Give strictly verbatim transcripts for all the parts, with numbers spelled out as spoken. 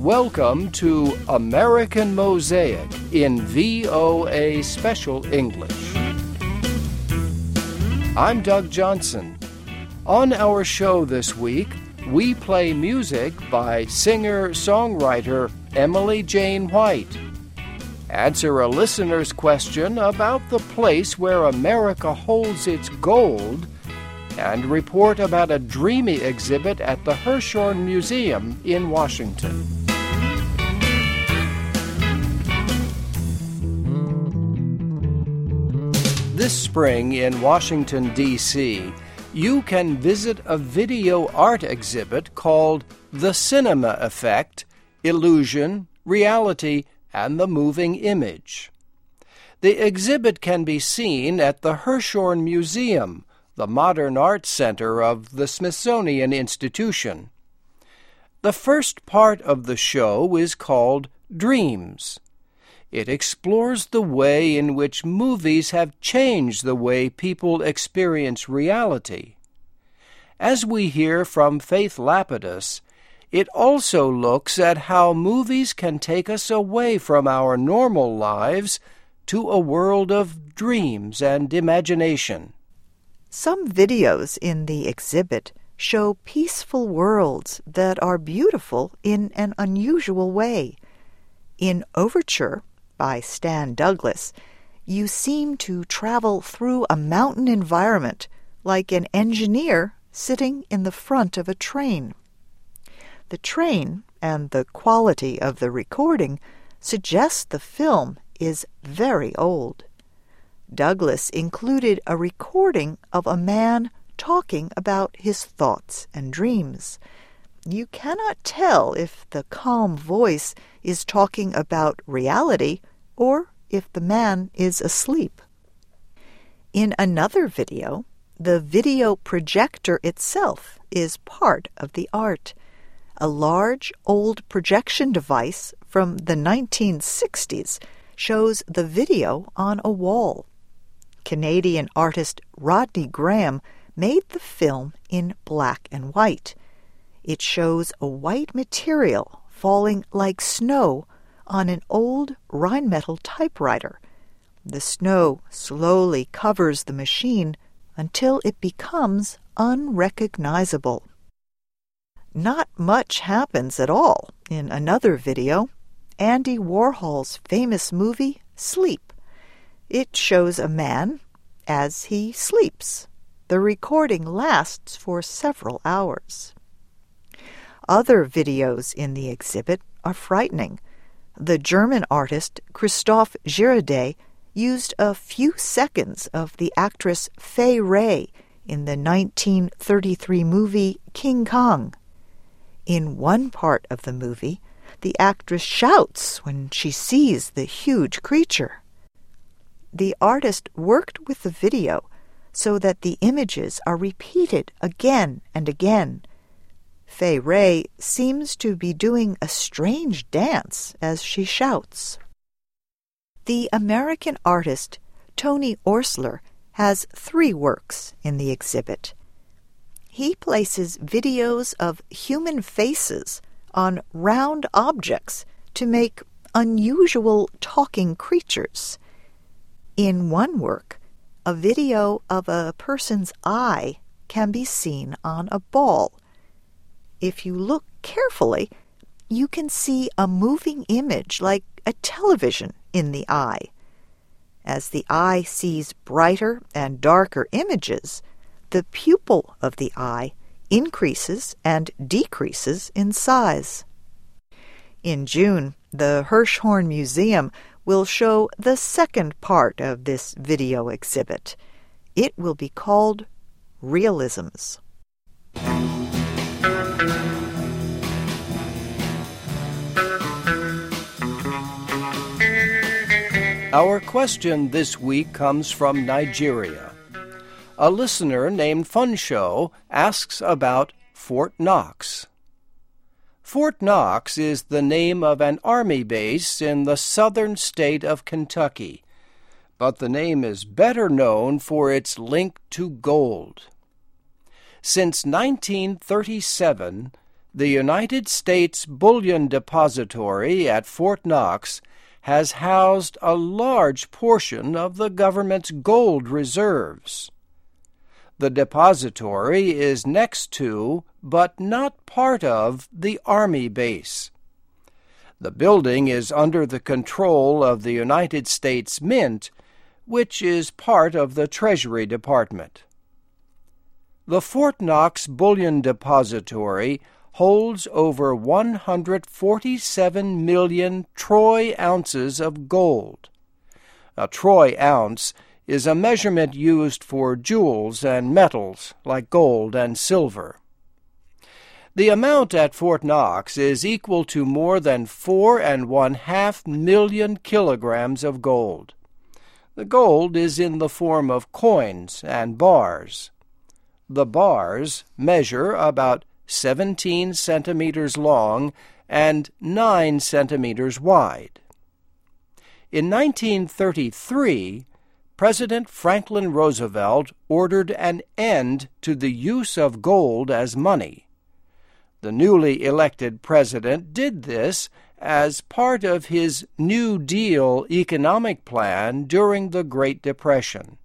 Welcome to American Mosaic in V O A Special English. I'm Doug Johnson. On our show this week, we play music by singer-songwriter Emily Jane White, answer a listener's question about the place where America holds its gold, and report about a dreamy exhibit at the Hirshhorn Museum in Washington. This spring in Washington, D C, you can visit a video art exhibit called The Cinema Effect, Illusion, Reality, and the Moving Image. The exhibit can be seen at the Hirshhorn Museum, the Modern Arts Center of the Smithsonian Institution. The first part of the show is called Dreams. It explores the way in which movies have changed the way people experience reality. As we hear from Faith Lapidus, it also looks at how movies can take us away from our normal lives to a world of dreams and imagination. Some videos in the exhibit show peaceful worlds that are beautiful in an unusual way. In Overture, by Stan Douglas, you seem to travel through a mountain environment like an engineer sitting in the front of a train. The train and the quality of the recording suggest the film is very old. Douglas included a recording of a man talking about his thoughts and dreams. You cannot tell if the calm voice is talking about reality or if the man is asleep. In another video, the video projector itself is part of the art. A large old projection device from the nineteen sixties shows the video on a wall. Canadian artist Rodney Graham made the film in black and white. It shows a white material falling like snow on an old Rheinmetall typewriter. The snow slowly covers the machine until it becomes unrecognizable. Not much happens at all in another video, Andy Warhol's famous movie, Sleep. It shows a man as he sleeps. The recording lasts for several hours. Other videos in the exhibit are frightening. The German artist Christoph Girardet used a few seconds of the actress Fay Wray in the nineteen thirty-three movie King Kong. In one part of the movie, the actress shouts when she sees the huge creature. The artist worked with the video so that the images are repeated again and again. Fay Wray seems to be doing a strange dance as she shouts. The American artist Tony Orsler has three works in the exhibit. He places videos of human faces on round objects to make unusual talking creatures. In one work, a video of a person's eye can be seen on a ball. If you look carefully, you can see a moving image like a television in the eye. As the eye sees brighter and darker images, the pupil of the eye increases and decreases in size. In June, the Hirshhorn Museum will show the second part of this video exhibit. It will be called Realisms. Our question this week comes from Nigeria. A listener named Funshow asks about Fort Knox. Fort Knox is the name of an army base in the southern state of Kentucky, but the name is better known for its link to gold. Since nineteen thirty-seven, The United States Bullion Depository at Fort Knox has housed a large portion of the government's gold reserves. The depository is next to, but not part of, the Army base. The building is under the control of the United States Mint, which is part of the Treasury Department. The Fort Knox Bullion Depository holds over one hundred forty-seven million troy ounces of gold. A troy ounce is a measurement used for jewels and metals like gold and silver. The amount at Fort Knox is equal to more than four and one half million kilograms of gold. The gold is in the form of coins and bars. The bars measure about seventeen centimeters long and nine centimeters wide. In nineteen thirty-three, President Franklin Roosevelt ordered an end to the use of gold as money. The newly elected president did this as part of his New Deal economic plan during the Great Depression.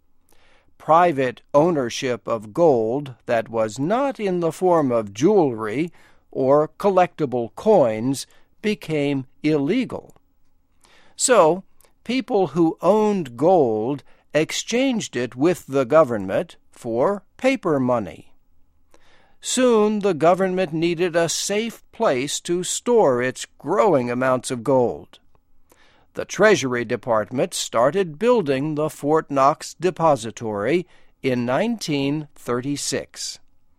Private ownership of gold that was not in the form of jewelry or collectible coins became illegal. So, people who owned gold exchanged it with the government for paper money. Soon the government needed a safe place to store its growing amounts of gold. The Treasury Department started building the Fort Knox Depository in nineteen thirty-six.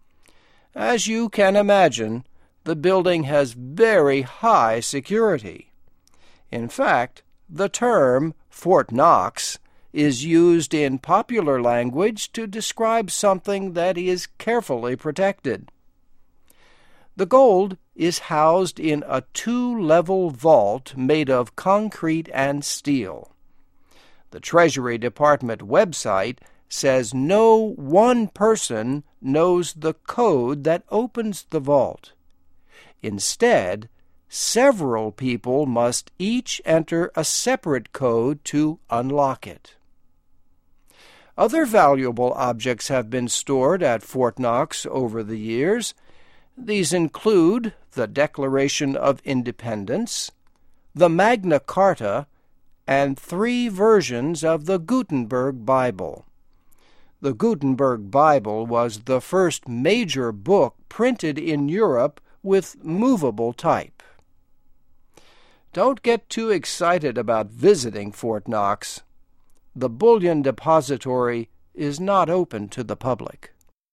As you can imagine, the building has very high security. In fact, the term Fort Knox is used in popular language to describe something that is carefully protected. The gold is housed in a two-level vault made of concrete and steel. The Treasury Department website says no one person knows the code that opens the vault. Instead, several people must each enter a separate code to unlock it. Other valuable objects have been stored at Fort Knox over the years. These include the Declaration of Independence, the Magna Carta, and three versions of the Gutenberg Bible. The Gutenberg Bible was the first major book printed in Europe with movable type. Don't get too excited about visiting Fort Knox. The Bullion Depository is not open to the public.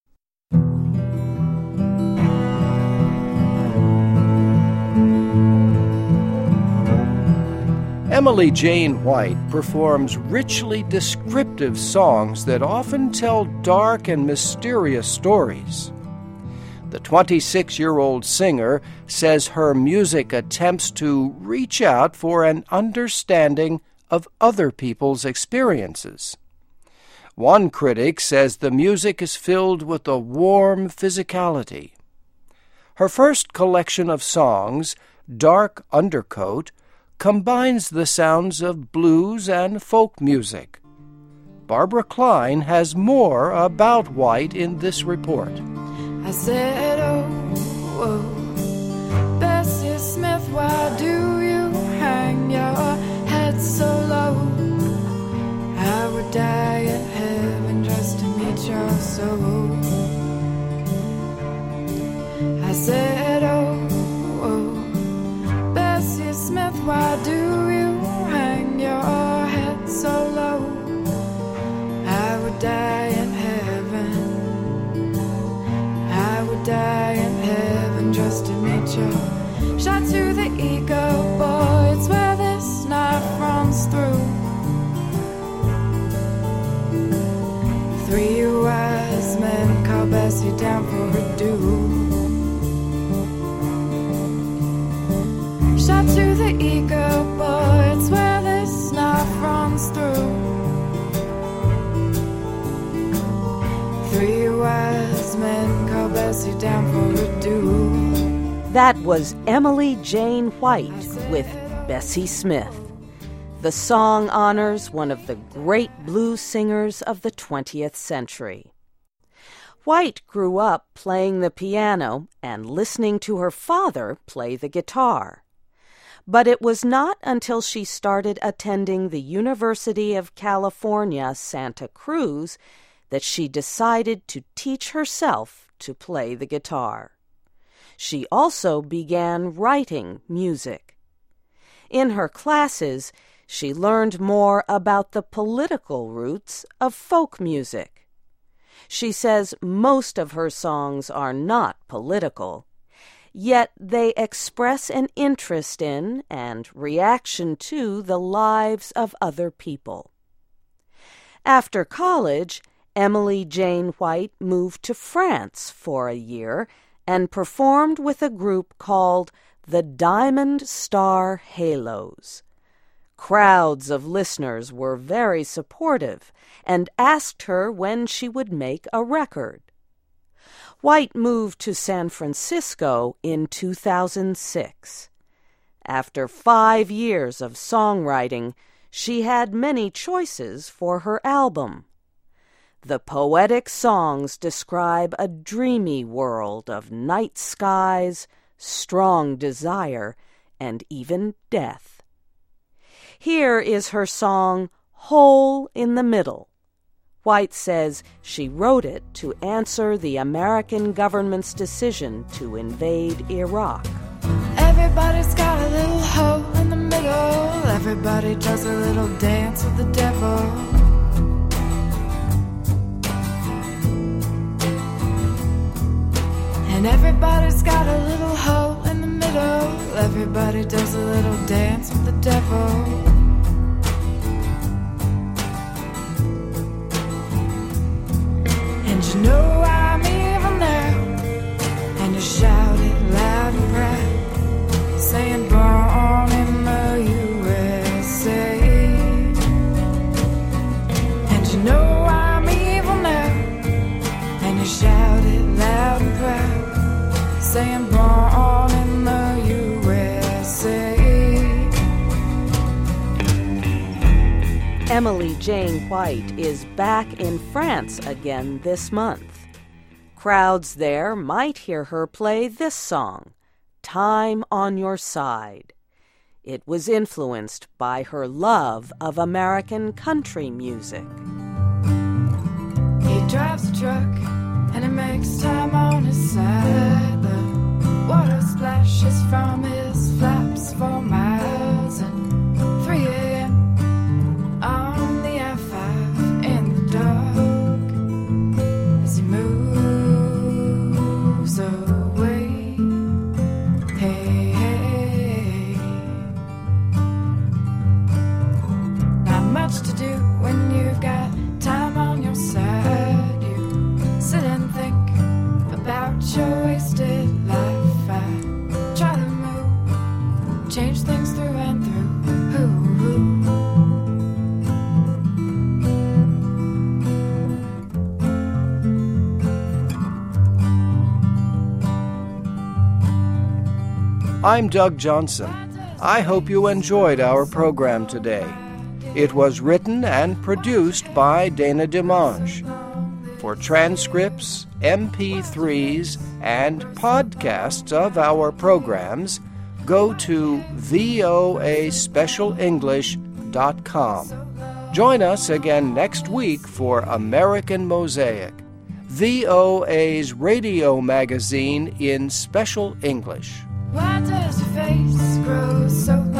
Emily Jane White performs richly descriptive songs that often tell dark and mysterious stories. The twenty-six-year-old singer says her music attempts to reach out for an understanding of other people's experiences. One critic says the music is filled with a warm physicality. Her first collection of songs, Dark Undercoat, combines the sounds of blues and folk music. Barbara Klein has more about White in this report. I said, oh, oh, Bessie Smith, why do you hang your head so low? I would die in heaven just to meet your soul. I said, oh, oh, Bessie Smith, why do you hang your head so low? I would die in heaven. I would die in heaven just to meet you. Shot to the ego, boy, it's where this knife runs through. Three wise men call Bessie down for her due. Shot to the ego, boy, it's where this knife runs through. Three wise men call Bessie down for her due. That was Emily Jane White with Bessie Smith. The song honors one of the great blues singers of the twentieth century. White grew up playing the piano and listening to her father play the guitar. But it was not until she started attending the University of California, Santa Cruz, that she decided to teach herself to play the guitar. She also began writing music. In her classes, she learned more about the political roots of folk music. She says most of her songs are not political, yet they express an interest in and reaction to the lives of other people. After college, Emily Jane White moved to France for a year and performed with a group called the Diamond Star Halos. Crowds of listeners were very supportive and asked her when she would make a record. White moved to San Francisco in two thousand six. After five years of songwriting, she had many choices for her album. The poetic songs describe a dreamy world of night skies, strong desire, and even death. Here is her song, Hole in the Middle. White says she wrote it to answer the American government's decision to invade Iraq. Everybody's got a little hole in the middle. Everybody does a little dance with the devil. And everybody's got a little hole in the middle. Everybody does a little dance with the devil. And you know I'm evil now, and you shout it loud and proud, saying born in the U S A. And you know I'm evil now, and you shout it loud and proud, saying born in the U S A. Emily Jane White is back in France again this month. Crowds there might hear her play this song, Time on Your Side. It was influenced by her love of American country music. He drives a truck and he makes time on his side. The water splashes from his flaps for miles. And three a.m. on the I five in the dark as he moves away. Hey, hey. Not much to do when you've got time on your side. You sit and think about your wasted life. I try to move, change things through and through. Ooh, ooh. I'm Doug Johnson. I hope you enjoyed our program today. It was written and produced by Dana Dimanche. For transcripts, M P threes, and podcasts of our programs, go to voa special english dot com. Join us again next week for American Mosaic, V O A's radio magazine in special English. Why does your face grow so